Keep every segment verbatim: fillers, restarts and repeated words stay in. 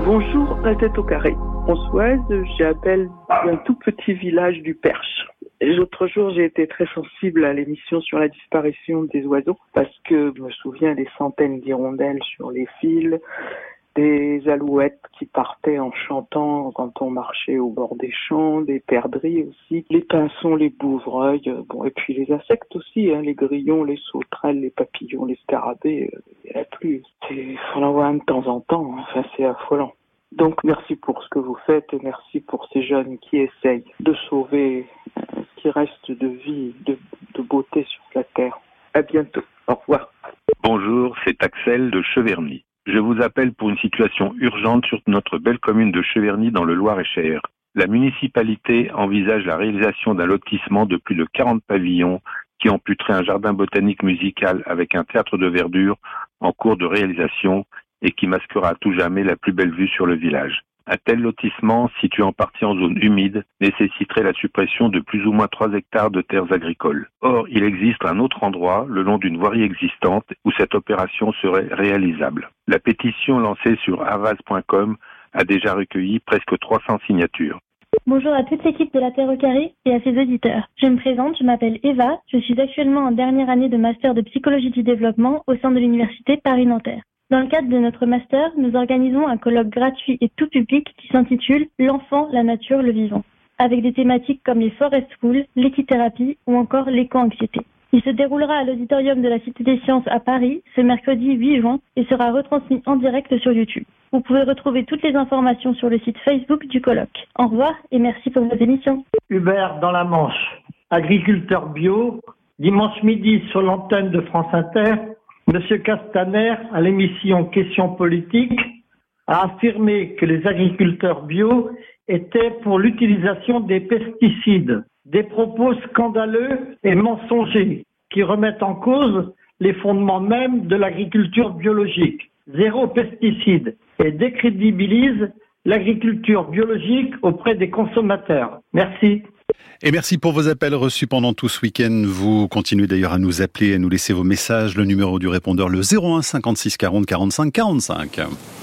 Bonjour, la tête au carré. Françoise, j'appelle un tout petit village du Perche. L'autre jour, j'ai été très sensible à l'émission sur la disparition des oiseaux parce que je me souviens des centaines d'hirondelles sur les fils, des alouettes qui partaient en chantant quand on marchait au bord des champs, des perdrix aussi, les pinsons, les bouvreuils, bon, et puis les insectes aussi, hein, les grillons, les sauterelles, les papillons, les scarabées, il n'y en a plus. Il faut en voir un de temps en temps, enfin c'est affolant. Donc merci pour ce que vous faites et merci pour ces jeunes qui essayent de sauver ce qui reste de vie, de, de beauté sur la terre. À bientôt. Au revoir. Bonjour, c'est Axel de Cheverny. Je vous appelle pour une situation urgente sur notre belle commune de Cheverny dans le Loir-et-Cher. La municipalité envisage la réalisation d'un lotissement de plus de quarante pavillons qui amputeraient un jardin botanique musical avec un théâtre de verdure en cours de réalisation et qui masquera à tout jamais la plus belle vue sur le village. Un tel lotissement, situé en partie en zone humide, nécessiterait la suppression de plus ou moins trois hectares de terres agricoles. Or, il existe un autre endroit, le long d'une voirie existante, où cette opération serait réalisable. La pétition lancée sur avaz point com a déjà recueilli presque trois cents signatures. Bonjour à toute l'équipe de la Terre au Carré et à ses auditeurs. Je me présente, je m'appelle Eva, je suis actuellement en dernière année de master de psychologie du développement au sein de l'université Paris-Nanterre. Dans le cadre de notre master, nous organisons un colloque gratuit et tout public qui s'intitule « L'enfant, la nature, le vivant », avec des thématiques comme les forest schools, l'équithérapie ou encore l'éco-anxiété. Il se déroulera à l'auditorium de la Cité des Sciences à Paris ce mercredi huit juin et sera retransmis en direct sur YouTube. Vous pouvez retrouver toutes les informations sur le site Facebook du colloque. Au revoir et merci pour vos émissions. Hubert dans la Manche, agriculteur bio, dimanche midi sur l'antenne de France Inter, Monsieur Castaner, à l'émission Questions politiques, a affirmé que les agriculteurs bio étaient pour l'utilisation des pesticides. Des propos scandaleux et mensongers qui remettent en cause les fondements mêmes de l'agriculture biologique. Zéro pesticide et décrédibilise l'agriculture biologique auprès des consommateurs. Merci. Et merci pour vos appels reçus pendant tout ce week-end. Vous continuez d'ailleurs à nous appeler, à nous laisser vos messages. Le numéro du répondeur, le zéro un cinquante-six quarante quarante-cinq quarante-cinq.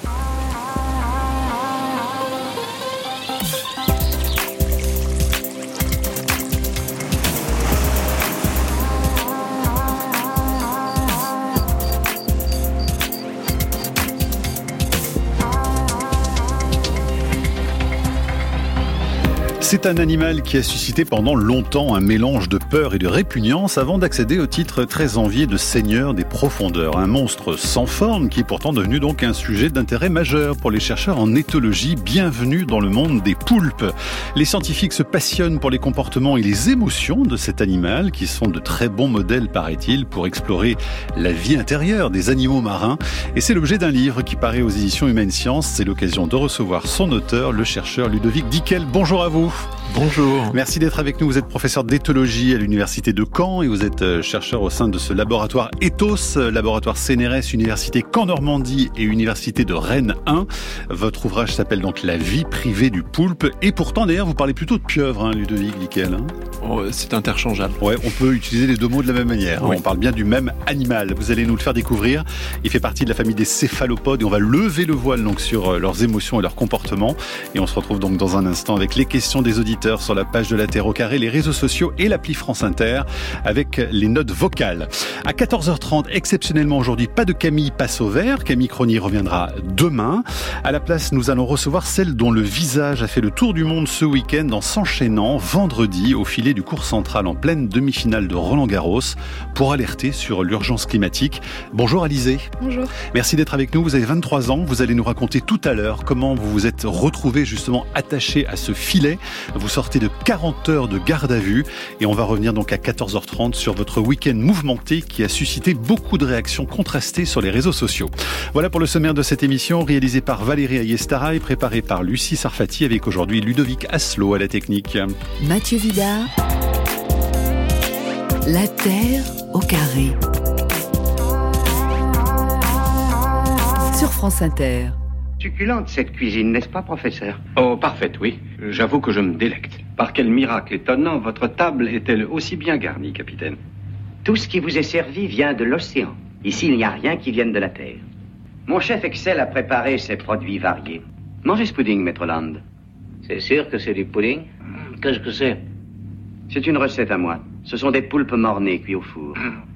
C'est un animal qui a suscité pendant longtemps un mélange de peur et de répugnance avant d'accéder au titre très envié de seigneur des profondeurs. Un monstre sans forme qui est pourtant devenu donc un sujet d'intérêt majeur pour les chercheurs en éthologie. Bienvenue dans le monde des poulpes. Les scientifiques se passionnent pour les comportements et les émotions de cet animal qui sont de très bons modèles, paraît-il, pour explorer la vie intérieure des animaux marins. Et c'est l'objet d'un livre qui paraît aux éditions Humaine Science. C'est l'occasion de recevoir son auteur, le chercheur Ludovic Dickel. Bonjour à vous. Bonjour. Merci d'être avec nous. Vous êtes professeur d'éthologie à l'université de Caen et vous êtes chercheur au sein de ce laboratoire Ethos, laboratoire C N R S, université Caen-Normandie et université de Rennes un. Votre ouvrage s'appelle donc La vie privée du poulpe. Et pourtant, d'ailleurs, vous parlez plutôt de pieuvre, hein, Ludovic Dickel. Hein. Oh, c'est interchangeable. Ouais, on peut utiliser les deux mots de la même manière. Oui. On parle bien du même animal. Vous allez nous le faire découvrir. Il fait partie de la famille des céphalopodes et on va lever le voile donc sur leurs émotions et leurs comportements. Et on se retrouve donc dans un instant avec les questions des auditeurs sur la page de la Terre au Carré, les réseaux sociaux et l'appli France Inter avec les notes vocales. À quatorze heures trente, exceptionnellement aujourd'hui, pas de Camille passe au vert. Camille Cronier reviendra demain. À la place, nous allons recevoir celle dont le visage a fait le tour du monde ce week-end en s'enchaînant vendredi au filet du cours central en pleine demi-finale de Roland-Garros pour alerter sur l'urgence climatique. Bonjour Alizé. Bonjour. Merci d'être avec nous. Vous avez vingt-trois ans. Vous allez nous raconter tout à l'heure comment vous vous êtes retrouvé justement attaché à ce filet. Vous sortez de quarante heures de garde à vue et on va revenir donc à quatorze heures trente sur votre week-end mouvementé qui a suscité beaucoup de réactions contrastées sur les réseaux sociaux. Voilà pour le sommaire de cette émission réalisée par Valérie Ayestara et préparée par Lucie Sarfati avec aujourd'hui Ludovic Asselot à la technique. Mathieu Vidard, La Terre au Carré. Sur France Inter. Succulente cette cuisine, n'est-ce pas, professeur? Oh, parfaite, oui. J'avoue que je me délecte. Par quel miracle étonnant, votre table est-elle aussi bien garnie, capitaine? Tout ce qui vous est servi vient de l'océan. Ici, il n'y a rien qui vienne de la terre. Mon chef excelle à préparer ces produits variés. Mangez ce pudding, Maître Land. C'est sûr que c'est du pudding? Qu'est-ce que c'est? C'est une recette à moi. Ce sont des poulpes mornées cuits au four.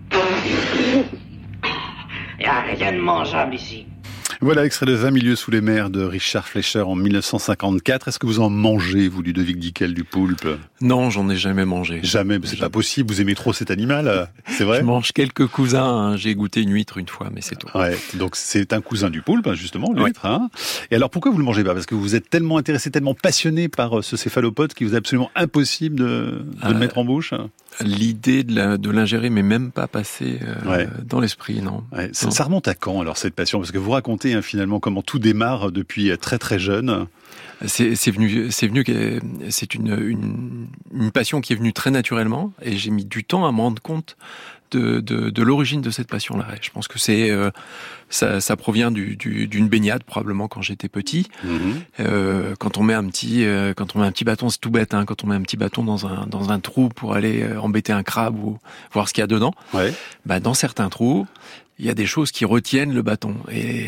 Il n'y a rien de mangeable ici. Voilà, extrait de vingt milieux sous les mers de Richard Fleischer en mille neuf cent cinquante-quatre. Est-ce que vous en mangez, vous, Ludovic Dickel, du poulpe? Non, j'en ai jamais mangé. Jamais, mais c'est jamais. Pas possible. Vous aimez trop cet animal, c'est vrai? Je mange quelques cousins. Hein. J'ai goûté une huître une fois, mais c'est tout. Ouais, donc c'est un cousin du poulpe, justement, l'huître. Ouais. Hein. Et alors, pourquoi vous le mangez pas? Parce que vous êtes tellement intéressé, tellement passionné par ce céphalopode qu'il vous est absolument impossible de, de euh, le mettre en bouche? L'idée de, la, de l'ingérer m'est même pas passée euh, ouais. dans l'esprit, non. Ouais. Ça, ça remonte à quand, alors, cette passion? Parce que vous racontez, hein, finalement, comment tout démarre depuis très très jeune. C'est, c'est venu, c'est venu, c'est une, une, une passion qui est venue très naturellement, et j'ai mis du temps à me rendre compte de, de, de l'origine de cette passion-là. Je pense que c'est, euh, ça, ça provient du, du, d'une baignade, probablement quand j'étais petit. Mmh. Euh, quand on met un petit, euh, quand on met un petit bâton, c'est tout bête, hein, quand on met un petit bâton dans un, dans un trou pour aller embêter un crabe ou voir ce qu'il y a dedans. Ouais. Bah, dans certains trous, il y a des choses qui retiennent le bâton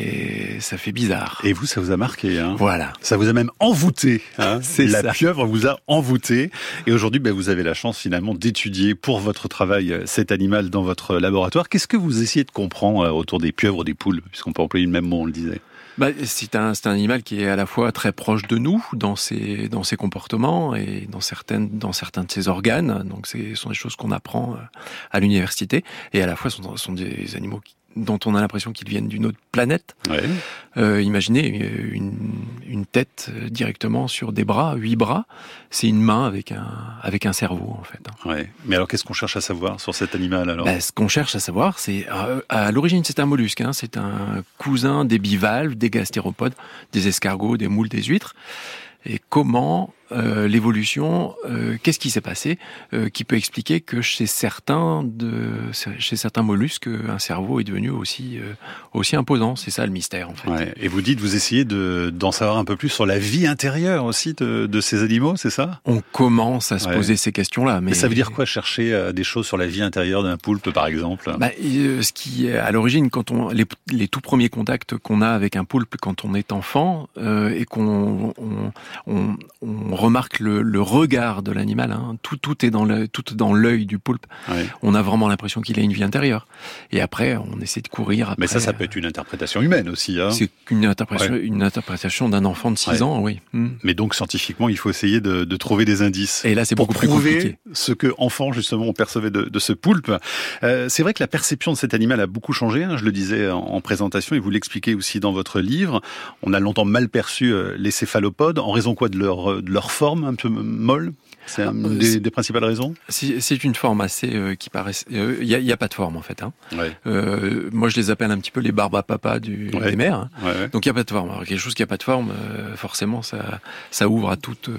et ça fait bizarre. Et vous, ça vous a marqué, hein? Voilà. Ça vous a même envoûté, hein? C'est la ça. pieuvre vous a envoûté. Et aujourd'hui, ben, vous avez la chance finalement d'étudier pour votre travail cet animal dans votre laboratoire. Qu'est-ce que vous essayez de comprendre autour des pieuvres, des poules, puisqu'on peut employer le même mot, on le disait? Bah, c'est un, c'est un animal qui est à la fois très proche de nous dans ses, dans ses comportements et dans certaines, dans certains de ses organes. Donc, ce sont des choses qu'on apprend à l'université et à la fois sont, sont des animaux qui, dont on a l'impression qu'ils viennent d'une autre planète. Ouais. Euh, imaginez une, une tête directement sur des bras, huit bras. C'est une main avec un, avec un cerveau, en fait. Ouais. Mais alors, qu'est-ce qu'on cherche à savoir sur cet animal, alors? Bah, ce qu'on cherche à savoir, c'est, à, à l'origine, c'est un mollusque, hein. C'est un cousin des bivalves, des gastéropodes, des escargots, des moules, des huîtres. Et comment euh, l'évolution, euh, qu'est-ce qui s'est passé euh, qui peut expliquer que chez certains de chez certains mollusques, un cerveau est devenu aussi euh, aussi imposant. C'est ça le mystère, en fait. Ouais. Et vous dites, vous essayez de d'en savoir un peu plus sur la vie intérieure aussi de, de ces animaux, c'est ça? On commence à se ouais. poser ces questions-là. Mais... mais ça veut dire quoi, chercher euh, des choses sur la vie intérieure d'un poulpe, par exemple? Bah, euh, ce qui est à l'origine, quand on les, les tout premiers contacts qu'on a avec un poulpe quand on est enfant euh, et qu'on on, on, on remarque le, le regard de l'animal, hein. tout, tout est dans le, tout dans l'œil du poulpe. Ouais. On a vraiment l'impression qu'il a une vie intérieure. Et après, on essaie de courir. Après, mais ça, ça peut être une interprétation humaine aussi. Hein. C'est une interprétation, ouais. une interprétation d'un enfant de six ouais. ans, oui. Mmh. Mais donc, scientifiquement, il faut essayer de, de trouver des indices. Et là, c'est pour beaucoup plus compliqué. Ce que enfant, justement, on percevait de, de ce poulpe. Euh, c'est vrai que la perception de cet animal a beaucoup changé. Hein, je le disais en, en présentation, et vous l'expliquez aussi dans votre livre. On a longtemps mal perçu euh, les céphalopodes en raison quoi de leur de leur forme un peu molle. C'est une des, des principales raisons. C'est, c'est une forme assez euh, qui paraît. Il euh, y, a, y a pas de forme en fait. Hein. Ouais. Euh, moi, je les appelle un petit peu les barbes à papa du, ouais. des mers. Hein. Ouais, ouais. Donc il y a pas de forme. Alors, quelque chose qui a pas de forme, euh, forcément, ça, ça ouvre à toute, euh,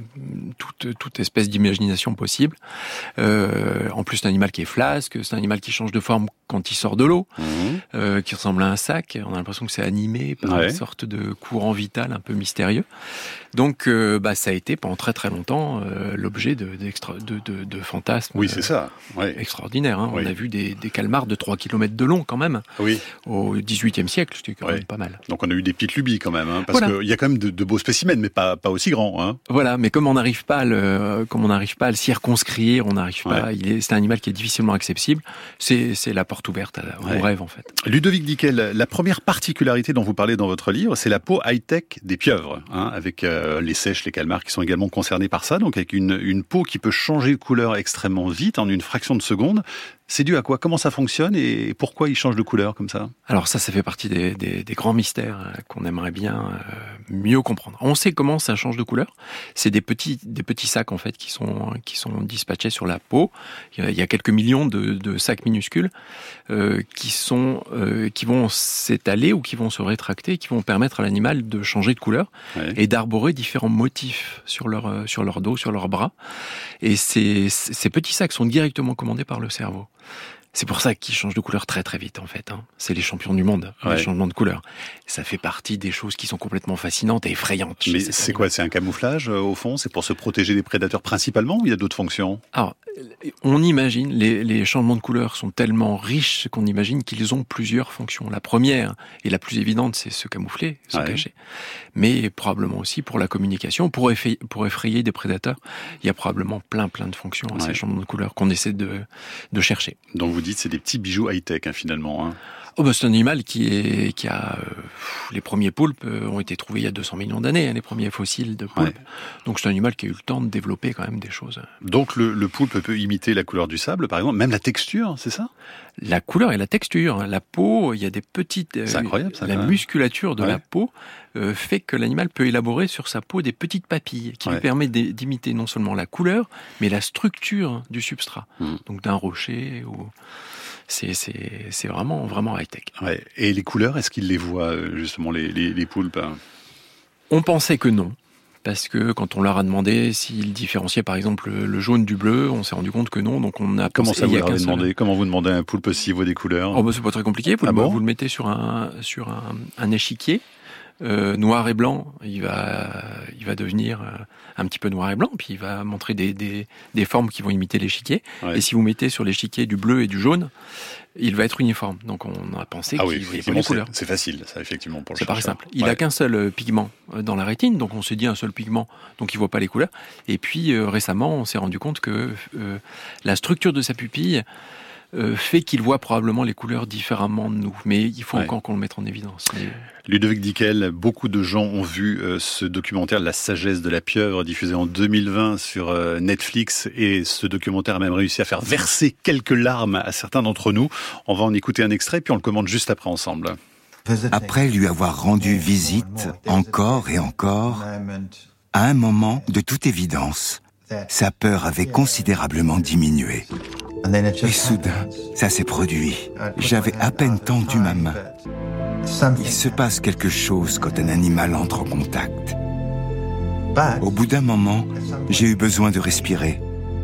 toute, toute espèce d'imagination possible. Euh, en plus, c'est un animal qui est flasque. C'est un animal qui change de forme quand il sort de l'eau, mmh. euh, qui ressemble à un sac. On a l'impression que c'est animé par ouais. une sorte de courant vital un peu mystérieux. Donc, euh, bah, ça a été pendant très très longtemps euh, l'objet de, de, de, de fantasmes. Oui, c'est ça. Ouais. Extraordinaires. Hein. Oui. On a vu des, des calmars de trois kilomètres de long quand même. Oui. Au dix-huitième siècle, c'était quand ouais. même pas mal. Donc, on a eu des petites lubies quand même, hein, parce voilà. qu'il y a quand même de, de beaux spécimens, mais pas, pas aussi grands. Hein. Voilà, mais comme on n'arrive pas à le, comme on n'arrive pas à le circonscrire, on n'arrive ouais. pas. Il est, c'est un animal qui est difficilement accessible. C'est, c'est la porte ouverte à, ouais. au rêve en fait. Ludovic Dickel, la première particularité dont vous parlez dans votre livre, c'est la peau high-tech des pieuvres, hein, avec euh, les sèches, les calmars qui sont également concernés par ça, donc avec une, une peau qui peut changer de couleur extrêmement vite, en une fraction de seconde. C'est dû à quoi? Comment ça fonctionne et pourquoi il change de couleur comme ça? Alors ça, ça fait partie des, des, des grands mystères qu'on aimerait bien euh, mieux comprendre. On sait comment ça change de couleur. C'est des petits, des petits sacs en fait qui sont, qui sont dispatchés sur la peau. Il y a quelques millions de, de sacs minuscules euh, qui sont, euh, qui vont s'étaler ou qui vont se rétracter, qui vont permettre à l'animal de changer de couleur ouais. et d'arborer différents motifs sur leur, sur leur dos, sur leurs bras. Et ces, ces petits sacs sont directement commandés par le cerveau. C'est pour ça qu'ils changent de couleur très très vite en fait. Hein. C'est les champions du monde, ouais. les changements de couleur. Ça fait partie des choses qui sont complètement fascinantes et effrayantes. Mais c'est quoi? C'est un camouflage euh, au fond? C'est pour se protéger des prédateurs principalement ou il y a d'autres fonctions? Alors, on imagine, les, les changements de couleur sont tellement riches qu'on imagine qu'ils ont plusieurs fonctions. La première et la plus évidente, c'est se camoufler, se ouais. cacher. Mais probablement aussi pour la communication, pour, effrayer, pour effrayer des prédateurs. Il y a probablement plein plein de fonctions à ouais. ces changements de couleur qu'on essaie de, de chercher. Donc vous dites c'est des petits bijoux high-tech hein, finalement. Hein. Oh bah c'est un animal qui est qui a euh, les premiers poulpes ont été trouvés il y a deux cents millions d'années, hein, les premiers fossiles de poulpes. Ouais. Donc c'est un animal qui a eu le temps de développer quand même des choses. Donc le, le poulpe peut imiter la couleur du sable, par exemple, même la texture, c'est ça? La couleur et la texture, la peau, il y a des petites. C'est euh, incroyable ça. La musculature de ouais. la peau euh, fait que l'animal peut élaborer sur sa peau des petites papilles qui ouais. lui permettent d'imiter non seulement la couleur, mais la structure du substrat. Mmh. Donc d'un rocher ou. C'est, c'est, c'est vraiment, vraiment high-tech. Ouais. Et les couleurs, est-ce qu'ils les voient, justement, les, les, les poulpes? On pensait que non. Parce que quand on leur a demandé s'ils différenciaient, par exemple, le jaune du bleu, on s'est rendu compte que non. Donc on a Comment pensé, ça, vous leur avez demandé? Comment vous demandez à un poulpe s'il voit des couleurs? Oh, bah, c'est pas très compliqué. Vous, ah le, bon vous le mettez sur un, sur un, un échiquier. Euh, noir et blanc, il va, il va devenir euh, un petit peu noir et blanc, puis il va montrer des, des, des formes qui vont imiter l'échiquier. Ouais. Et si vous mettez sur l'échiquier du bleu et du jaune, il va être uniforme. Donc on a pensé ah qu'il oui, voyait pas les couleurs. C'est facile, ça, effectivement, pour le C'est chercheur. paraît simple. Il ouais. a qu'un seul pigment dans la rétine, donc on s'est dit un seul pigment, donc il voit pas les couleurs. Et puis euh, récemment, on s'est rendu compte que euh, la structure de sa pupille Euh, fait qu'il voit probablement les couleurs différemment de nous. Mais il faut ouais. encore qu'on le mette en évidence. Mais... Ludovic Dickel, beaucoup de gens ont vu euh, ce documentaire La sagesse de la pieuvre, diffusé en deux mille vingt sur euh, Netflix, et ce documentaire a même réussi à faire verser quelques larmes à certains d'entre nous. On va en écouter un extrait, puis on le commente juste après ensemble. Après lui avoir rendu visite encore et encore, à un moment, de toute évidence, sa peur avait considérablement diminué. Et soudain, ça s'est produit. J'avais à peine tendu ma main. Il se passe quelque chose quand un animal entre en contact. Au bout d'un moment, j'ai eu besoin de respirer.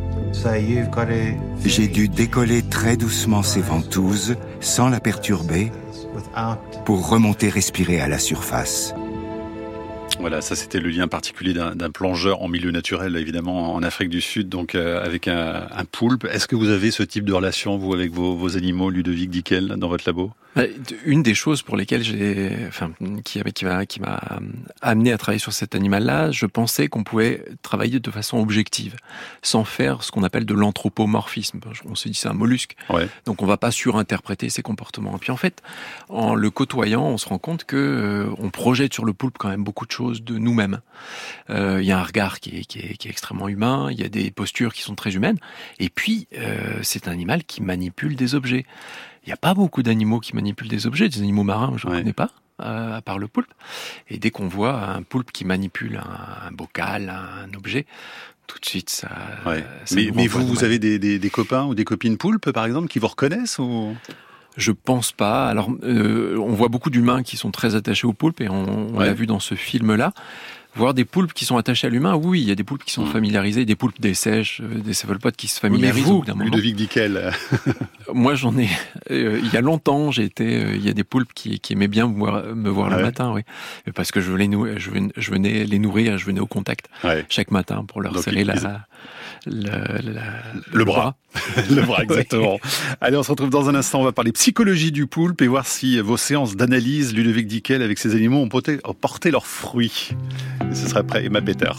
J'ai dû décoller très doucement ses ventouses, sans la perturber, pour remonter respirer à la surface. Voilà, ça c'était le lien particulier d'un, d'un plongeur en milieu naturel, évidemment en Afrique du Sud, donc euh, avec un, un poulpe. Est-ce que vous avez ce type de relation, vous, avec vos, vos animaux, Ludovic Dickel, dans votre labo? Une des choses pour lesquelles j'ai, enfin, qui, qui m'a, qui m'a amené à travailler sur cet animal-là, je pensais qu'on pouvait travailler de façon objective, sans faire ce qu'on appelle de l'anthropomorphisme. On se dit c'est un mollusque, ouais. donc on va pas surinterpréter ses comportements. Et puis en fait, en le côtoyant, on se rend compte que euh, on projette sur le poulpe quand même beaucoup de choses de nous-mêmes. Euh, il y a un regard qui est, qui est, qui est extrêmement humain, il y a des postures qui sont très humaines, et puis euh, c'est un animal qui manipule des objets. Il n'y a pas beaucoup d'animaux qui manipulent des objets, des animaux marins, je ne ouais. connais pas, euh, à part le poulpe. Et dès qu'on voit un poulpe qui manipule un, un bocal, un objet, tout de suite, ça... Ouais. ça mais mais vous, vous avez des, des, des copains ou des copines poulpes, par exemple, qui vous reconnaissent ou... Je pense pas. Alors, euh, on voit beaucoup d'humains qui sont très attachés aux poulpes, et on, on ouais. l'a vu dans ce film-là. Voir des poulpes qui sont attachés à l'humain, oui, il y a des poulpes qui sont mmh. familiarisés, des poulpes des sèches, des céphalopodes qui se familiarisent oui, mais vous, au bout d'un moment. Ludovic Dickel. Moi, j'en ai. Euh, il y a longtemps, j'ai été. Euh, il y a des poulpes qui, qui aimaient bien me voir, me voir ah le ouais. matin, oui, parce que je venais, je venais, je venais les nourrir, je venais au contact ouais. chaque matin pour leur Donc, serrer la, la, la, la, le, le bras. bras. le bras, exactement. Allez, on se retrouve dans un instant. On va parler psychologie du poulpe et voir si vos séances d'analyse, Ludovic Dickel, avec ces animaux, ont porté, ont porté leurs fruits. Et ce sera après Emma Peters.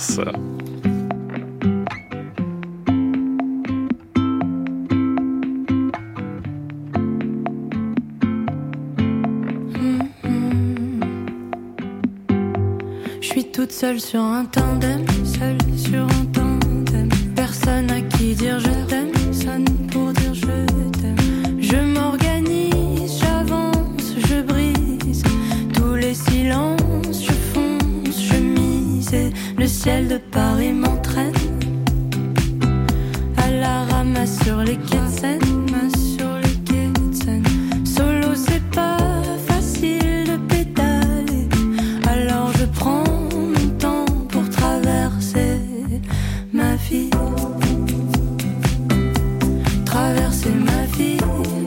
Je suis toute seule sur un tandem, seule sur un tandem. Personne à qui dire je t'aime, personne pour dire je t'aime. Je m'organise, j'avance, je brise tous les silences. Le ciel de Paris m'entraîne à la ramasse sur les quais de Seine, sur les quais de Seine. Solo c'est pas facile de pédaler, alors je prends mon temps pour traverser ma vie, traverser ma vie.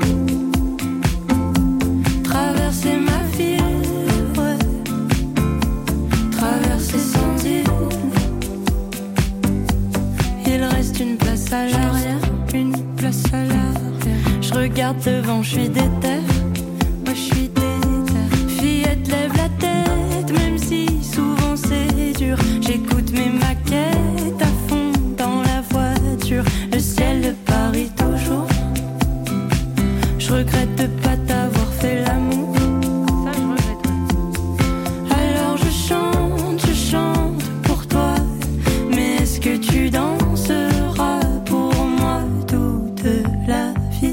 regarde devant, je suis déter. Moi je suis déter. Fillette, lève la tête, même si souvent c'est dur. J'écoute mes maquettes à fond dans la voiture. Le ciel de Paris toujours. Je regrette de pas t'avoir fait l'amour. Ça je regrette. Alors je chante, je chante pour toi. Mais est-ce que tu danseras pour moi toute la vie?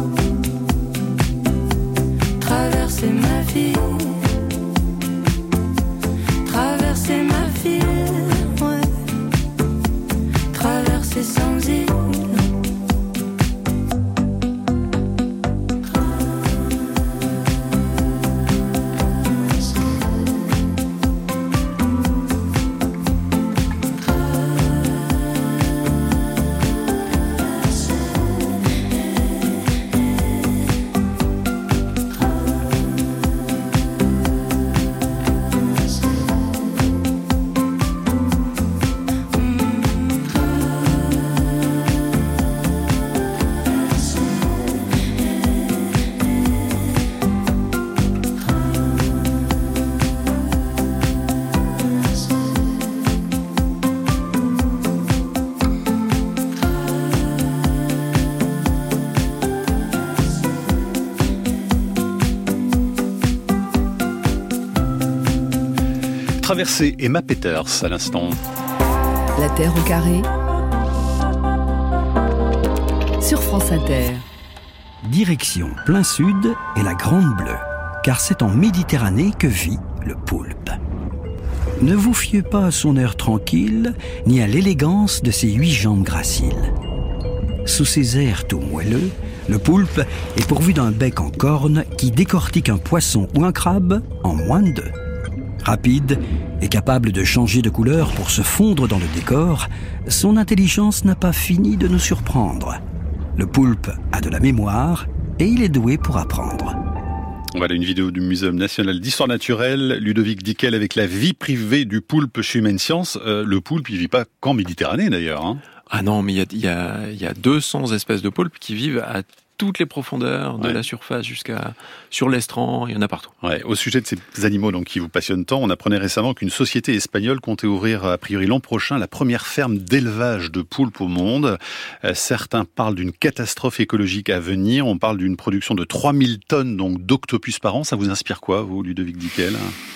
Traverser ma vie, traverser ma ville, ouais. Traverser sans île. Traversée Emma Peters à l'instant. La Terre au carré sur France Inter. Direction plein sud et la Grande Bleue, car c'est en Méditerranée que vit le poulpe. Ne vous fiez pas à son air tranquille, ni à l'élégance de ses huit jambes graciles. Sous ses airs tout moelleux, le poulpe est pourvu d'un bec en corne qui décortique un poisson ou un crabe en moins de deux. Rapide et capable de changer de couleur pour se fondre dans le décor, son intelligence n'a pas fini de nous surprendre. Le poulpe a de la mémoire et il est doué pour apprendre. Voilà une vidéo du Muséum national d'histoire naturelle, Ludovic Dickel avec la vie privée du poulpe chez Humaine Science. Euh, le poulpe, il vit pas qu'en Méditerranée d'ailleurs. Hein. Ah non, mais il y a, y, a, y a deux cents espèces de poulpes qui vivent à toutes les profondeurs, de ouais. la surface jusqu'à sur l'estran, il y en a partout. Ouais. Au sujet de ces animaux donc, qui vous passionnent tant, on apprenait récemment qu'une société espagnole comptait ouvrir a priori l'an prochain la première ferme d'élevage de poulpes au monde. Euh, certains parlent d'une catastrophe écologique à venir. On parle d'une production de trois mille tonnes donc, d'octopus par an. Ça vous inspire quoi, vous, Ludovic Dickel ?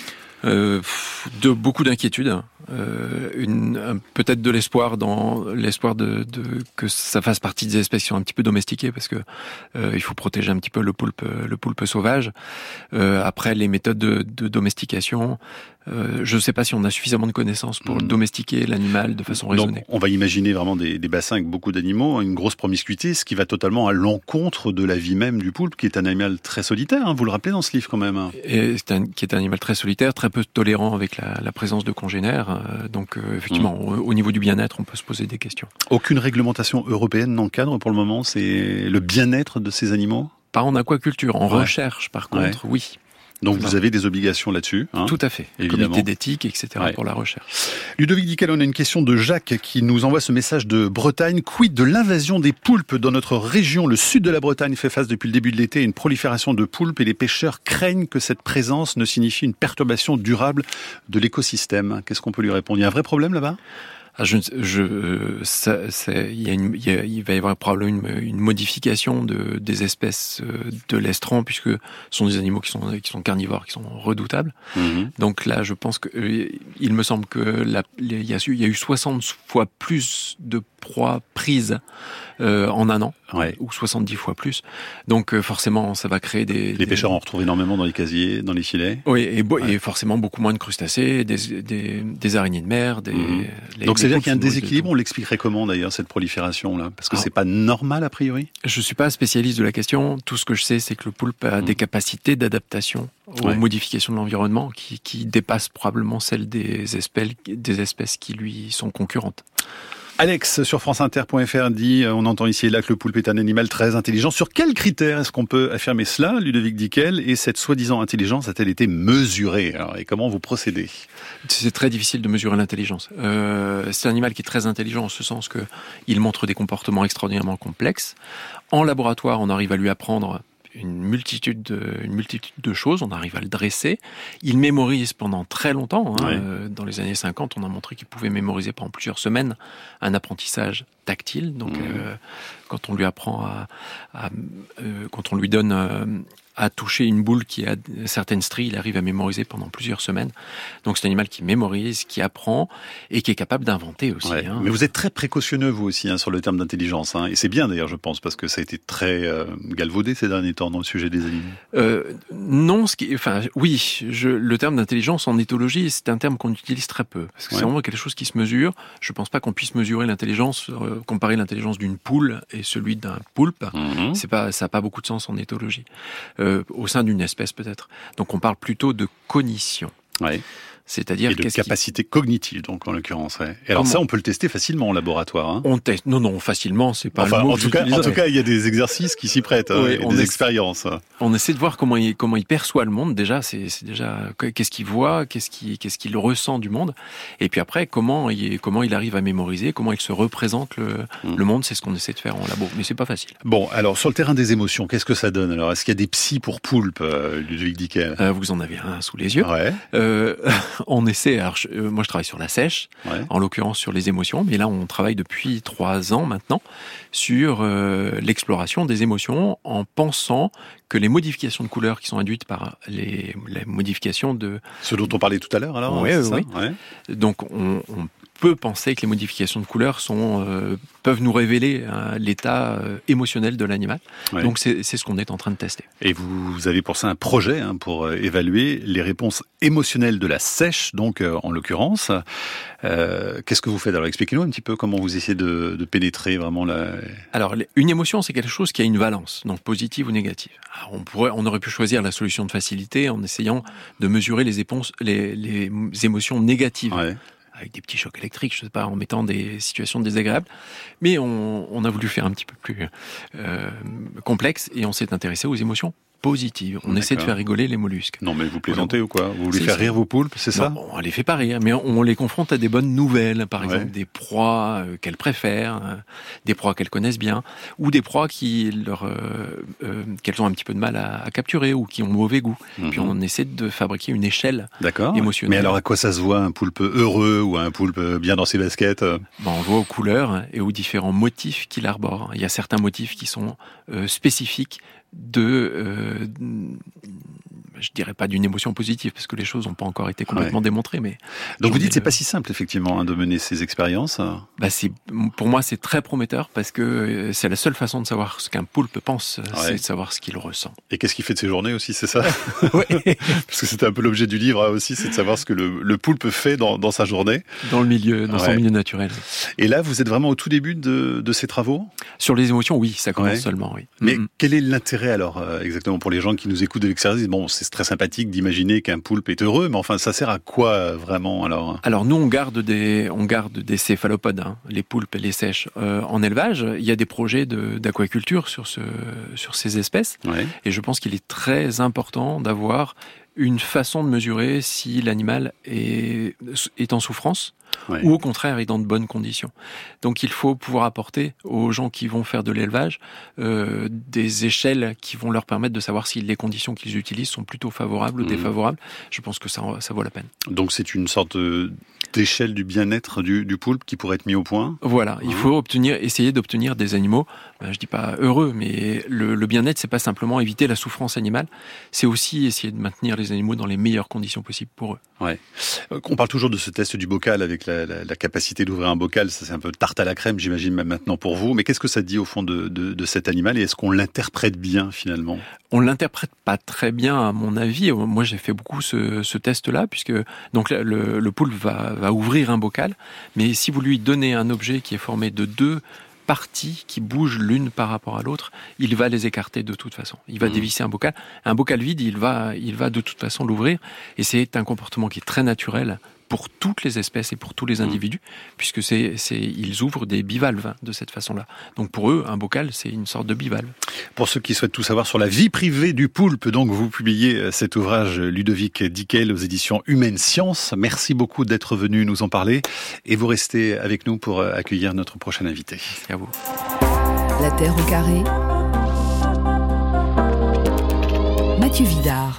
Euh, de beaucoup d'inquiétudes, euh, une, peut-être de l'espoir dans l'espoir de, de que ça fasse partie des espèces qui sont un petit peu domestiquées parce que euh, il faut protéger un petit peu le poulpe, le poulpe sauvage. Euh, après les méthodes de, de domestication, euh, je ne sais pas si on a suffisamment de connaissances pour mmh. domestiquer l'animal de façon raisonnée. Donc, on va imaginer vraiment des, des bassins avec beaucoup d'animaux, une grosse promiscuité, ce qui va totalement à l'encontre de la vie même du poulpe, qui est un animal très solitaire. Hein, vous le rappelez dans ce livre quand même. Et c'est un, qui est un animal très solitaire, très peu tolérant avec la, la présence de congénères. Euh, donc euh, effectivement, mmh. au, au niveau du bien-être, on peut se poser des questions. Aucune réglementation européenne n'encadre pour le moment, c'est le bien-être de ces animaux ? Pas en aquaculture, en ouais. recherche par contre, ouais. oui. Donc vous avez des obligations là-dessus, hein, tout à fait, évidemment. Comité d'éthique, et cetera ouais. pour la recherche. Ludovic Dickel, on a une question de Jacques qui nous envoie ce message de Bretagne. Quid de l'invasion des poulpes dans notre région ? Le sud de la Bretagne fait face depuis le début de l'été à une prolifération de poulpes et les pêcheurs craignent que cette présence ne signifie une perturbation durable de l'écosystème. Qu'est-ce qu'on peut lui répondre ? Il y a un vrai problème là-bas ? Ah, je, je, ça, ça, il, y a une, il, y a, il va y avoir probablement une, une modification de, des espèces de l'estran, puisque ce sont des animaux qui sont, qui sont carnivores, qui sont redoutables. Mmh. Donc là, je pense que, il me semble que la, il, y a, il y a eu soixante fois plus de proies prises euh, en un an, ouais. ou soixante-dix fois plus. Donc euh, forcément, ça va créer des... Les des... pêcheurs en retrouvent énormément dans les casiers, dans les filets. Oui, et, bo- ouais. et forcément beaucoup moins de crustacés, des, des, des araignées de mer, des... Mmh. Les, Donc c'est-à-dire qu'il y a un déséquilibre, on l'expliquerait comment d'ailleurs, cette prolifération-là ? Parce que ah. c'est pas normal a priori ? Je suis pas spécialiste de la question. Tout ce que je sais, c'est que le poulpe a mmh. des capacités d'adaptation aux ouais. modifications de l'environnement qui, qui dépassent probablement celles des espèces, des espèces qui lui sont concurrentes. Alex, sur France Inter point F R, dit, on entend ici et là que le poulpe est un animal très intelligent. Sur quels critères est-ce qu'on peut affirmer cela, Ludovic Dickel? Et cette soi-disant intelligence a-t-elle été mesurée? Alors, et comment vous procédez? C'est très difficile de mesurer l'intelligence. Euh, c'est un animal qui est très intelligent en ce sens que il montre des comportements extraordinairement complexes. En laboratoire, on arrive à lui apprendre une multitude de, une multitude de choses, on arrive à le dresser. Il mémorise pendant très longtemps. Hein. Ouais. Dans les années cinquante, on a montré qu'il pouvait mémoriser pendant plusieurs semaines un apprentissage tactile. Donc, mmh. euh, quand on lui apprend à, à euh, quand on lui donne euh, à toucher une boule qui a certaines stries, il arrive à mémoriser pendant plusieurs semaines. Donc c'est un animal qui mémorise, qui apprend et qui est capable d'inventer aussi. Ouais, hein. Mais vous êtes très précautionneux vous aussi hein, sur le terme d'intelligence. Hein, et c'est bien d'ailleurs je pense parce que ça a été très euh, galvaudé ces derniers temps dans le sujet des animaux. Euh, non, ce qui, enfin oui, je, le terme d'intelligence en éthologie c'est un terme qu'on utilise très peu parce que ouais. c'est vraiment quelque chose qui se mesure. Je pense pas qu'on puisse mesurer l'intelligence, euh, comparer l'intelligence d'une poule et celui d'un poulpe. Mmh. C'est pas, ça n'a pas beaucoup de sens en éthologie. Euh, au sein d'une espèce peut-être. Donc on parle plutôt de cognition. Ouais. C'est-à-dire et de capacité qui... cognitive, donc en l'occurrence. Ouais. Et alors Comment... ça, on peut le tester facilement en laboratoire. Hein. On teste. Non, non, facilement, c'est pas enfin, le mot. En tout cas, en tout cas, il y a des exercices qui s'y prêtent, oui, hein, et des est... expériences. On essaie de voir comment il comment il perçoit le monde. Déjà, c'est, c'est déjà qu'est-ce qu'il voit, qu'est-ce qu'il qu'est-ce qu'il ressent du monde. Et puis après, comment il comment il arrive à mémoriser, comment il se représente le mmh. le monde. C'est ce qu'on essaie de faire en labo, mais c'est pas facile. Bon, alors sur le terrain des émotions, qu'est-ce que ça donne alors? Est-ce qu'il y a des psys pour poulpes, euh, Ludovic Dickel? euh, Vous en avez un sous les yeux. Ouais. Euh, on essaie. Alors, je, euh, moi, je travaille sur la sèche, ouais. en l'occurrence sur les émotions, mais là, on travaille depuis trois ans maintenant sur euh, l'exploration des émotions en pensant que les modifications de couleurs qui sont induites par les, les modifications de... Ce dont on parlait tout à l'heure, alors? Oui, oui. oui. Ouais. Donc, on, on peut penser que les modifications de couleurs sont, euh, peuvent nous révéler euh, l'état euh, émotionnel de l'animal. Ouais. Donc, c'est, c'est ce qu'on est en train de tester. Et vous avez pour ça un projet hein, pour euh, évaluer les réponses émotionnelles de la sèche, donc euh, en l'occurrence. Euh, qu'est-ce que vous faites? Alors, expliquez-nous un petit peu comment vous essayez de, de pénétrer vraiment la... Alors, une émotion, c'est quelque chose qui a une valence, donc positive ou négative. Alors, on, pourrait, on aurait pu choisir la solution de facilité en essayant de mesurer les, éponces, les, les émotions négatives. Ouais. Avec des petits chocs électriques, je sais pas, en mettant des situations désagréables. Mais on, on a voulu faire un petit peu plus euh, complexe et on s'est intéressé aux émotions positives. On D'accord. essaie de faire rigoler les mollusques. Non, mais vous plaisantez ou quoi? Vous voulez faire ça. rire vos poulpes, c'est ça? Non, on les fait pas rire, mais on, on les confronte à des bonnes nouvelles. Par exemple, ouais. des proies euh, qu'elles préfèrent, euh, des proies qu'elles connaissent bien, ou des proies qui leur, euh, euh, qu'elles ont un petit peu de mal à, à capturer ou qui ont mauvais goût. Mm-hmm. Puis on essaie de fabriquer une échelle D'accord. émotionnelle. Mais alors à quoi ça se voit, un poulpe heureux ou un poulpe bien dans ses baskets? Ben, on voit aux couleurs et aux différents motifs qu'il arbore. Il y a certains motifs qui sont euh, spécifiques de, euh, je dirais pas d'une émotion positive, parce que les choses n'ont pas encore été complètement ouais. démontrées. Mais donc vous dites que c'est le... pas si simple effectivement hein, de mener ces expériences. Bah c'est, pour moi c'est très prometteur parce que c'est la seule façon de savoir ce qu'un poulpe pense, ouais. c'est de savoir ce qu'il ressent. Et qu'est-ce qu'il fait de ses journées aussi, c'est ça? Oui. Parce que c'était un peu l'objet du livre hein, aussi, c'est de savoir ce que le, le poulpe fait dans, dans sa journée. Dans le milieu, dans ouais. son milieu naturel. Et là, vous êtes vraiment au tout début de, de ces travaux? Sur les émotions, oui, ça commence ouais. seulement, oui. Mais mm-hmm. quel est l'intérêt alors euh, exactement pour les gens qui nous écoutent de l'extérieur? Bon, c'est très sympathique d'imaginer qu'un poulpe est heureux, mais enfin, ça sert à quoi euh, vraiment alors? Alors nous, on garde des, on garde des céphalopodes, hein, les poulpes et les sèches euh, en élevage. Il y a des projets de, d'aquaculture sur ce, sur ces espèces, ouais. et je pense qu'il est très important d'avoir une façon de mesurer si l'animal est, est en souffrance. Ouais. Ou au contraire est dans de bonnes conditions. Donc il faut pouvoir apporter aux gens qui vont faire de l'élevage euh, des échelles qui vont leur permettre de savoir si les conditions qu'ils utilisent sont plutôt favorables mmh. ou défavorables. Je pense que ça, ça vaut la peine. Donc c'est une sorte d'échelle du bien-être du, du poulpe qui pourrait être mis au point? Voilà, mmh. il faut obtenir, essayer d'obtenir des animaux, ben, je dis pas heureux, mais le, le bien-être c'est pas simplement éviter la souffrance animale, c'est aussi essayer de maintenir les animaux dans les meilleures conditions possibles pour eux. Ouais. On parle toujours de ce test du bocal avec la, la, la capacité d'ouvrir un bocal, ça c'est un peu tarte à la crème j'imagine même maintenant pour vous, mais qu'est-ce que ça dit au fond de, de, de cet animal et est-ce qu'on l'interprète bien finalement? On l'interprète pas très bien à mon avis. Moi j'ai fait beaucoup ce, ce test-là puisque donc le, le poulpe va, va ouvrir un bocal, mais si vous lui donnez un objet qui est formé de deux parties qui bougent l'une par rapport à l'autre, il va les écarter de toute façon. Il va mmh. dévisser un bocal. Un bocal vide, il va, il va de toute façon l'ouvrir. Et c'est un comportement qui est très naturel pour toutes les espèces et pour tous les individus, mmh. puisque c'est, c'est, ils ouvrent des bivalves de cette façon-là. Donc pour eux, un bocal, c'est une sorte de bivalve. Pour ceux qui souhaitent tout savoir sur la vie privée du poulpe, donc vous publiez cet ouvrage Ludovic Dickel aux éditions Humaine Science. Merci beaucoup d'être venu nous en parler et vous restez avec nous pour accueillir notre prochain invité. Merci à vous. La Terre au carré. Mathieu Vidard.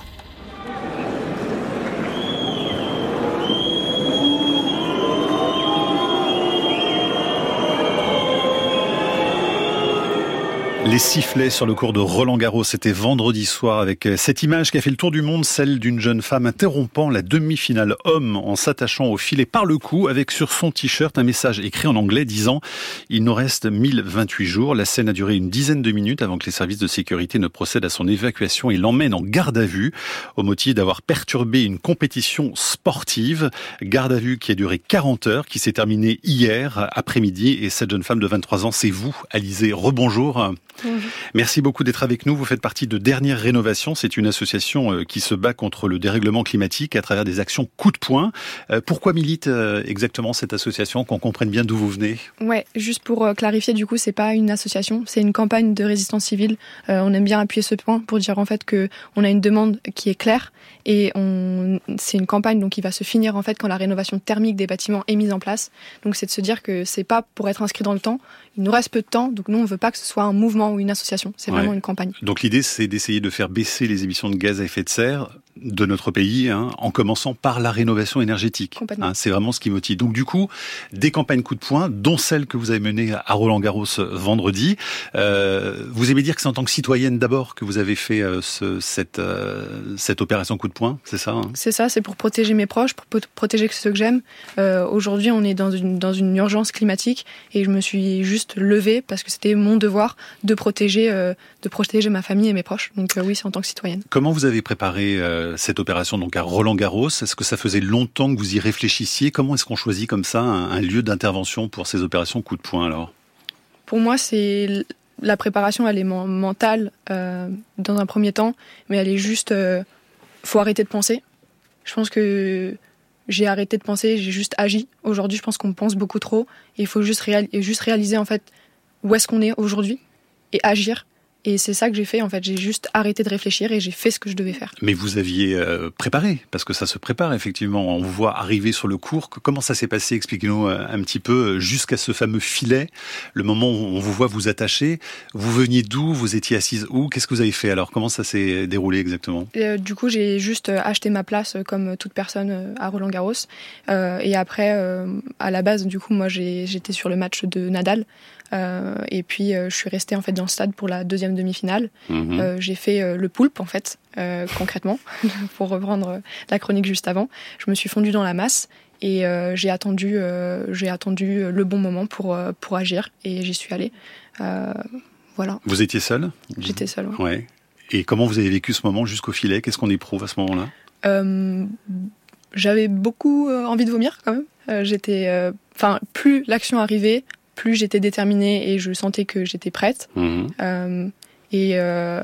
Les sifflets sur le cours de Roland-Garros, c'était vendredi soir avec cette image qui a fait le tour du monde, celle d'une jeune femme interrompant la demi-finale homme en s'attachant au filet par le cou avec sur son t-shirt un message écrit en anglais disant « Il nous reste mille vingt-huit jours ». La scène a duré une dizaine de minutes avant que les services de sécurité ne procèdent à son évacuation et l'emmènent en garde à vue au motif d'avoir perturbé une compétition sportive. Garde à vue qui a duré quarante heures, qui s'est terminée hier après-midi et cette jeune femme de vingt-trois ans, c'est vous, Alizée. Rebonjour. Bonjour. Merci beaucoup d'être avec nous. Vous faites partie de Dernière Rénovation. C'est une association qui se bat contre le dérèglement climatique à travers des actions coup de poing. Pourquoi milite exactement cette association, qu'on comprenne bien d'où vous venez ? Ouais, juste pour clarifier, du coup, c'est pas une association, c'est une campagne de résistance civile. Euh, on aime bien appuyer ce point pour dire en fait que on a une demande qui est claire et on, c'est une campagne donc qui va se finir en fait quand la rénovation thermique des bâtiments est mise en place. Donc c'est de se dire que c'est pas pour être inscrit dans le temps. Il nous reste peu de temps, donc nous on veut pas que ce soit un mouvement ou une association. C'est ouais. vraiment une campagne. Donc l'idée c'est d'essayer de faire baisser les émissions de gaz à effet de serre de notre pays, hein, en commençant par la rénovation énergétique. Hein, c'est vraiment ce qui motive. Donc du coup, des campagnes coup de poing, dont celle que vous avez menée à Roland-Garros vendredi. Euh, vous aimez dire que c'est en tant que citoyenne d'abord que vous avez fait euh, ce, cette, euh, cette opération coup de poing, c'est ça hein ? C'est ça, c'est pour protéger mes proches, pour protéger ceux que j'aime. Euh, aujourd'hui, on est dans une, dans une urgence climatique et je me suis juste levée parce que c'était mon devoir de protéger, euh, de protéger ma famille et mes proches. Donc euh, oui, c'est en tant que citoyenne. Comment vous avez préparé euh, cette opération donc à Roland-Garros? Est-ce que ça faisait longtemps que vous y réfléchissiez? Comment est-ce qu'on choisit comme ça un, un lieu d'intervention pour ces opérations coup de poing alors? Pour moi, c'est la préparation, elle est mentale euh, dans un premier temps, mais elle est juste, euh, faut arrêter de penser. Je pense que j'ai arrêté de penser, j'ai juste agi. Aujourd'hui, je pense qu'on pense beaucoup trop et il faut juste, réal- et juste réaliser en fait où est-ce qu'on est aujourd'hui et agir. Et c'est ça que j'ai fait, en fait. J'ai juste arrêté de réfléchir et j'ai fait ce que je devais faire. Mais vous aviez euh, préparé, parce que ça se prépare, effectivement. On vous voit arriver sur le cours. Comment ça s'est passé? Expliquez-nous un petit peu, jusqu'à ce fameux filet, le moment où on vous voit vous attacher. Vous veniez d'où? Vous étiez assise où? Qu'est-ce que vous avez fait alors? Comment ça s'est déroulé exactement? euh, Du coup, j'ai juste acheté ma place, comme toute personne, à Roland-Garros. Euh, et après, euh, à la base, du coup, moi, j'ai, j'étais sur le match de Nadal. Euh, et puis euh, je suis restée en fait dans le stade pour la deuxième demi-finale. Mmh. Euh, j'ai fait euh, le poulpe en fait, euh, concrètement, pour reprendre la chronique juste avant. Je me suis fondue dans la masse et euh, j'ai attendu, euh, j'ai attendu le bon moment pour euh, pour agir et j'y suis allée. Euh, voilà. Vous étiez seule? J'étais seule. Ouais. Ouais. Et comment vous avez vécu ce moment jusqu'au filet? Qu'est-ce qu'on éprouve à ce moment-là? euh, J'avais beaucoup euh, envie de vomir quand même. Euh, j'étais, enfin, euh, plus l'action arrivait, plus j'étais déterminée et je sentais que j'étais prête. Mmh. Euh, et, euh,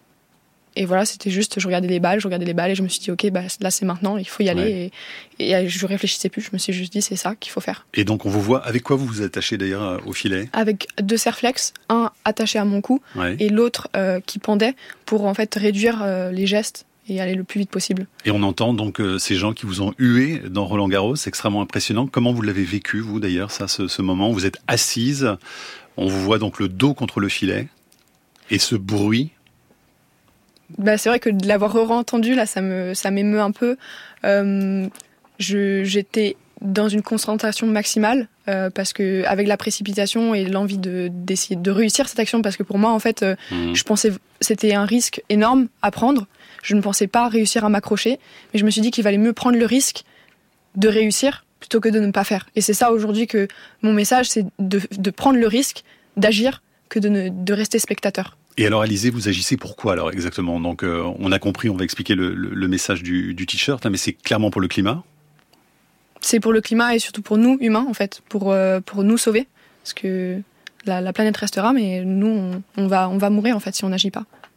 et voilà, c'était juste, je regardais les balles, je regardais les balles et je me suis dit, ok, bah, là c'est maintenant, il faut y aller. Ouais. Et, et je réfléchissais plus, je me suis juste dit, c'est ça qu'il faut faire. Et donc on vous voit, avec quoi vous vous attachez d'ailleurs au filet? Avec deux serflex, un attaché à mon cou ouais. et l'autre euh, qui pendait pour en fait réduire euh, les gestes et aller le plus vite possible. Et on entend donc euh, ces gens qui vous ont hué dans Roland-Garros, c'est extrêmement impressionnant. Comment vous l'avez vécu, vous d'ailleurs, ça, ce, ce moment où vous êtes assise, on vous voit donc le dos contre le filet, et ce bruit? Bah, c'est vrai que de l'avoir re-entendu, là, ça, me, ça m'émeut un peu. Euh, je, j'étais dans une concentration maximale, euh, parce que avec la précipitation et l'envie de, d'essayer de réussir cette action, parce que pour moi, en fait, euh, mmh. je pensais que c'était un risque énorme à prendre. Je ne pensais pas réussir à m'accrocher, mais je me suis dit qu'il valait mieux prendre le risque de réussir plutôt que de ne pas faire. Et c'est ça aujourd'hui que mon message, c'est de, de prendre le risque, d'agir, que de, ne, de rester spectateur. Et alors Alizée, vous agissez pourquoi alors exactement? Donc euh, on a compris, on va expliquer le, le, le message du, du t-shirt, hein, mais c'est clairement pour le climat? C'est pour le climat et surtout pour nous, humains, en fait, pour, euh, pour nous sauver. Parce que la, la planète restera, mais nous, on, on, va, on va mourir en fait si on n'agit pas.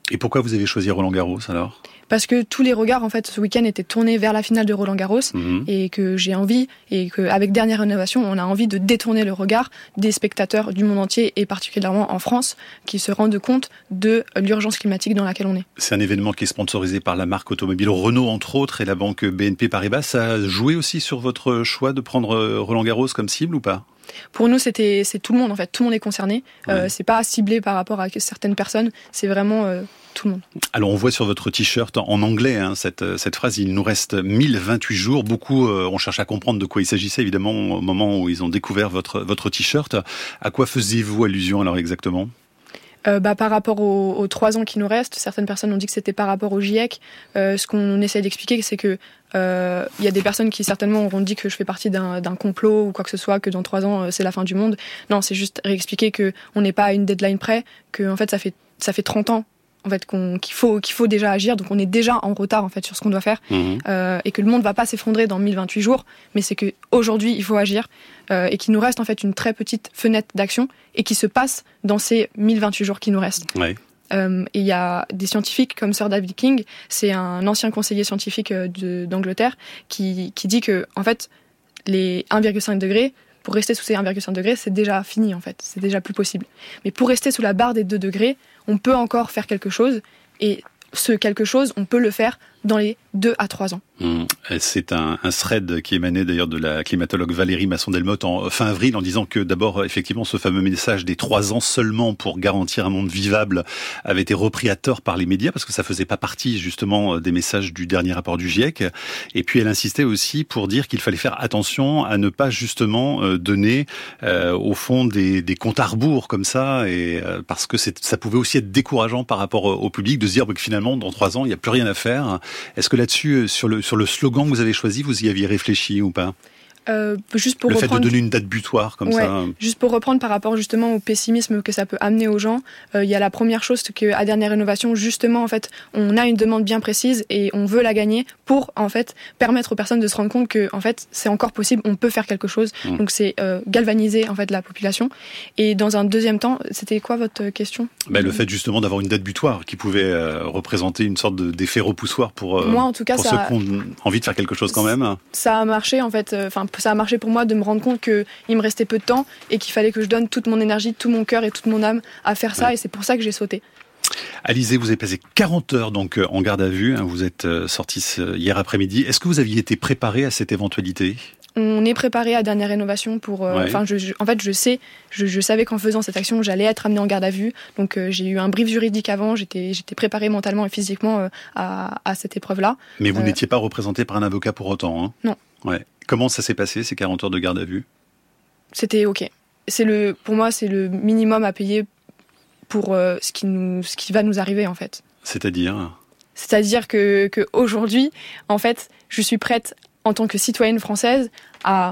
Et pourquoi vous avez choisi Roland-Garros alors ? Parce que tous les regards en fait ce week-end étaient tournés vers la finale de Roland-Garros mmh. et que j'ai envie et qu'avec Dernière Rénovation on a envie de détourner le regard des spectateurs du monde entier et particulièrement en France qui se rendent compte de l'urgence climatique dans laquelle on est. C'est un événement qui est sponsorisé par la marque automobile Renault entre autres et la banque B N P Paribas. Ça a joué aussi sur votre choix de prendre Roland-Garros comme cible ou pas ? Pour nous, c'était c'est tout le monde en fait, tout le monde est concerné. Ouais. Euh, c'est pas ciblé par rapport à certaines personnes, c'est vraiment euh, tout le monde. Alors on voit sur votre t-shirt en anglais hein, cette cette phrase. Il nous reste mille vingt-huit jours. Beaucoup euh, on cherche à comprendre de quoi il s'agissait évidemment au moment où ils ont découvert votre votre t-shirt. À quoi faisiez-vous allusion alors exactement ? Euh, bah, par rapport aux, aux trois ans qui nous restent, certaines personnes ont dit que c'était par rapport au GIEC. Euh, ce qu'on essaie d'expliquer, c'est que euh, y a des personnes qui certainement auront dit que je fais partie d'un, d'un complot ou quoi que ce soit, que dans trois ans euh, c'est la fin du monde. Non, c'est juste réexpliquer que on n'est pas à une deadline près, que en fait ça fait ça fait trente ans en fait qu'on, qu'il faut qu'il faut déjà agir, donc on est déjà en retard en fait sur ce qu'on doit faire mmh. euh, et que le monde va pas s'effondrer dans mille vingt-huit jours, mais c'est que aujourd'hui il faut agir euh, et qu'il nous reste en fait une très petite fenêtre d'action et qui se passe dans ces mille vingt-huit jours qui nous restent. Ouais. Euh, et il y a des scientifiques comme Sir David King, c'est un ancien conseiller scientifique de, d'Angleterre qui qui dit que en fait les un virgule cinq degrés, pour rester sous ces un virgule cinq degrés, c'est déjà fini en fait, c'est déjà plus possible. Mais pour rester sous la barre des deux degrés, on peut encore faire quelque chose, et ce quelque chose, on peut le faire dans les deux à trois ans. Mmh. C'est un, un thread qui émanait d'ailleurs de la climatologue Valérie Masson-Delmotte en fin avril en disant que d'abord, effectivement, ce fameux message des trois ans seulement pour garantir un monde vivable avait été repris à tort par les médias parce que ça faisait pas partie justement des messages du dernier rapport du GIEC. Et puis elle insistait aussi pour dire qu'il fallait faire attention à ne pas justement donner euh, au fond des, des comptes à rebours comme ça, et euh, parce que c'est, ça pouvait aussi être décourageant par rapport au public de se dire bah, que finalement dans trois ans il n'y a plus rien à faire. Est-ce que là-dessus, sur le, sur le slogan que vous avez choisi, vous y aviez réfléchi ou pas ? Euh, juste pour le reprendre... fait de donner une date butoir comme ouais, ça. Juste pour reprendre par rapport justement au pessimisme que ça peut amener aux gens, il euh, y a la première chose qu'à Dernière Rénovation, justement en fait, on a une demande bien précise et on veut la gagner pour en fait permettre aux personnes de se rendre compte que en fait c'est encore possible, on peut faire quelque chose. Mmh. Donc c'est euh, galvaniser en fait la population. Et dans un deuxième temps, c'était quoi votre question ? Ben, le fait justement d'avoir une date butoir qui pouvait euh, représenter une sorte de, d'effet repoussoir pour, euh, Moi, en tout cas, pour ça ceux qui ont envie de faire quelque chose quand même. Ça a marché en fait. Enfin. Euh, Ça a marché pour moi de me rendre compte qu'il me restait peu de temps et qu'il fallait que je donne toute mon énergie, tout mon cœur et toute mon âme à faire ça, ouais. Et c'est pour ça que j'ai sauté. Alizée, vous avez passé quarante heures donc en garde à vue, vous êtes sortie hier après-midi. Est-ce que vous aviez été préparée à cette éventualité ? On est préparé à Dernière Rénovation pour. Euh, ouais. je, je, en fait, je sais, je, je savais qu'en faisant cette action, j'allais être amenée en garde à vue. Donc, euh, j'ai eu un brief juridique avant. J'étais, j'étais préparée mentalement et physiquement euh, à, à cette épreuve-là. Mais vous euh, n'étiez pas représentée par un avocat pour autant, hein ? Non. Ouais. Comment ça s'est passé ces quarante heures de garde à vue ? C'était ok. C'est le, pour moi, c'est le minimum à payer pour euh, ce qui nous, ce qui va nous arriver en fait. C'est-à-dire ? C'est-à-dire que, que aujourd'hui, en fait, je suis prête en tant que citoyenne française à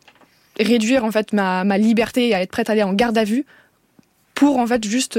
réduire en fait ma, ma liberté et à être prête à aller en garde à vue pour en fait juste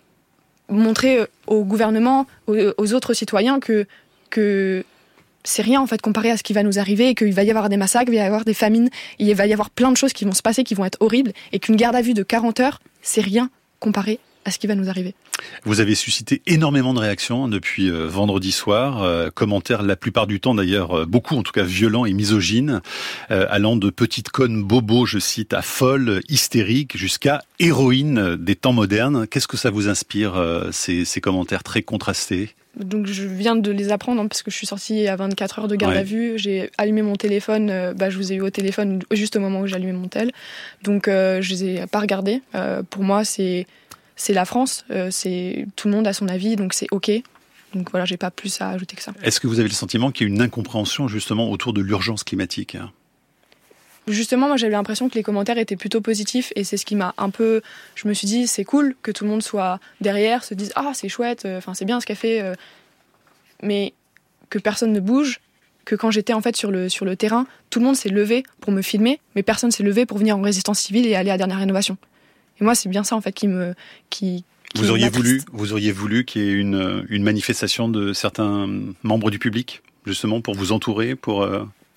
montrer au gouvernement, aux, aux autres citoyens que que c'est rien en fait comparé à ce qui va nous arriver et qu'il va y avoir des massacres, il va y avoir des famines, il va y avoir plein de choses qui vont se passer qui vont être horribles et qu'une garde à vue de quarante heures, c'est rien comparé à ce qui va nous arriver. Vous avez suscité énormément de réactions depuis euh, vendredi soir, euh, commentaires la plupart du temps d'ailleurs, euh, beaucoup en tout cas violents et misogynes, euh, allant de petite conne bobo, je cite, à folle, hystérique, jusqu'à héroïne des temps modernes. Qu'est-ce que ça vous inspire, euh, ces, ces commentaires très contrastés ? Donc je viens de les apprendre hein, parce que je suis sortie à vingt-quatre heures de garde ouais. à vue. J'ai allumé mon téléphone, euh, bah, je vous ai eu au téléphone juste au moment où j'allumais mon tel. Donc euh, je les ai pas regardés. Euh, pour moi, c'est, c'est la France, euh, c'est, tout le monde a son avis, donc c'est ok. Donc voilà, j'ai pas plus à ajouter que ça. Est-ce que vous avez le sentiment qu'il y a une incompréhension justement autour de l'urgence climatique ? Justement, moi j'avais l'impression que les commentaires étaient plutôt positifs et c'est ce qui m'a un peu... Je me suis dit, c'est cool que tout le monde soit derrière, se dise « Ah, c'est chouette, enfin c'est bien ce qu'elle fait euh. », mais que personne ne bouge, que quand j'étais en fait sur le, sur le terrain, tout le monde s'est levé pour me filmer, mais personne s'est levé pour venir en résistance civile et aller à Dernière Rénovation. Et moi, c'est bien ça en fait qui me... Qui, qui vous, auriez m'attriste. voulu, vous auriez voulu qu'il y ait une, une manifestation de certains membres du public, justement, pour vous entourer, pour... Euh...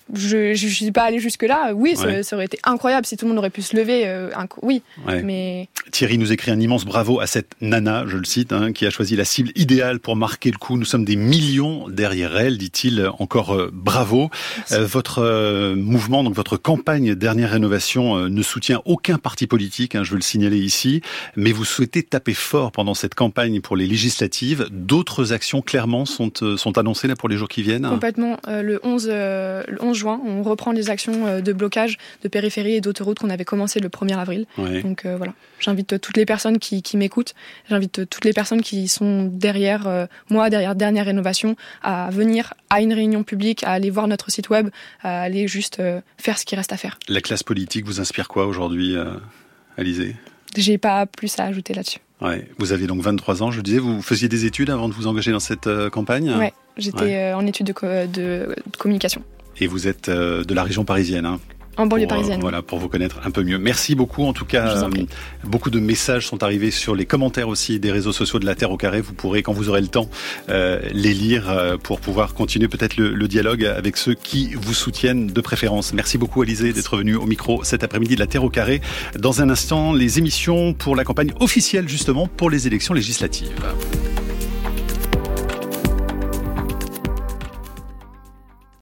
je je suis pas allée jusque là. Oui, ça, Ouais. ça aurait été incroyable si tout le monde aurait pu se lever. Euh, un, oui, Ouais. mais Thierry nous écrit un immense bravo à cette nana, je le cite, hein, qui a choisi la cible idéale pour marquer le coup. Nous sommes des millions derrière elle, dit-il. Encore euh, bravo. Euh, votre euh, mouvement, donc votre campagne Dernière Rénovation, euh, ne soutient aucun parti politique, hein, je veux le signaler ici, mais vous souhaitez taper fort pendant cette campagne pour les législatives. D'autres actions clairement sont, euh, sont annoncées là pour les jours qui viennent. complètement. Euh, le onze, euh, le onze juin, on reprend les actions euh, de blocage de périphérie et d'autoroutes qu'on avait commencé le premier avril. Ouais. Donc euh, voilà, j'invite euh, toutes les personnes qui, qui m'écoutent, j'invite euh, toutes les personnes qui sont derrière euh, moi, derrière Dernière Rénovation, à venir à une réunion publique, à aller voir notre site web, à aller juste euh, faire ce qui reste à faire. La classe politique vous inspire quoi aujourd'hui, euh, Alizée ? J'ai pas plus à ajouter là-dessus. Ouais. Vous aviez donc vingt-trois ans, je le disais, vous faisiez des études avant de vous engager dans cette euh, campagne ? Ouais, j'étais Ouais. euh, en études de, co- de, de communication. Et vous êtes euh, de la région parisienne, hein, En banlieue pour, euh, parisienne. voilà, pour vous connaître un peu mieux. Merci beaucoup. En tout Je cas, vous en prie. euh, beaucoup de messages sont arrivés sur les commentaires aussi des réseaux sociaux de la Terre au Carré. Vous pourrez, quand vous aurez le temps, euh, les lire euh, pour pouvoir continuer peut-être le, le dialogue avec ceux qui vous soutiennent de préférence. Merci beaucoup, Alizée, d'être venue au micro cet après-midi de la Terre au Carré. Dans un instant, les émissions pour la campagne officielle, justement, pour les élections législatives.